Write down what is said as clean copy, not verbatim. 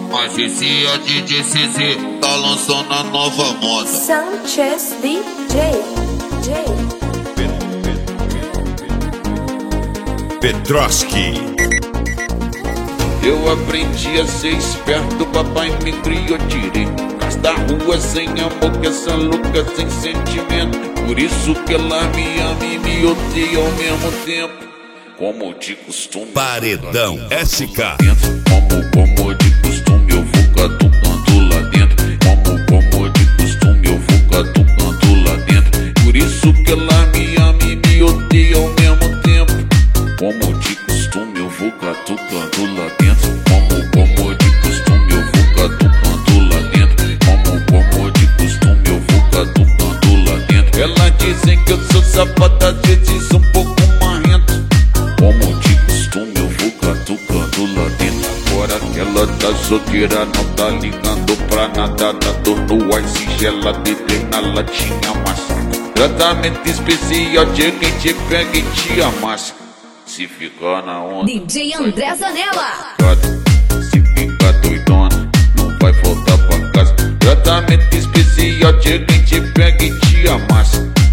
Mas esse é DJ CZ, tá lançando a nova moda. Sanchez DJ. Petroski. Eu aprendi a ser esperto, papai me criou direito. Da rua sem amor, que essa louca sem sentimento. Por isso que ela me ama e me odeia ao mesmo tempo. Como de costume, Paredão SK. Como de costume, eu vou catucando lá dentro. Como de costume, eu vou catucando lá dentro. Por isso que ela me ama e me odeia ao mesmo tempo. Como de costume, eu vou catucando lá dentro. Como de costume, eu vou catucando lá dentro. Como de costume, eu vou catucando lá dentro. Elas dizem que eu sou safada, às vezes um pouco marrento. Como de costume, eu vou catucando lá dentro. Agora que ela tá solteira, não tá ligando pra nada. Na dor no ar, sigela, DD na latinha, massa. Tratamento especial de quem te pega e te amassa. Se ficar na onda, DJ André Zanella. se ficar doidona, não vai voltar pra casa. Tratamento especial de quem te pega e te amassa.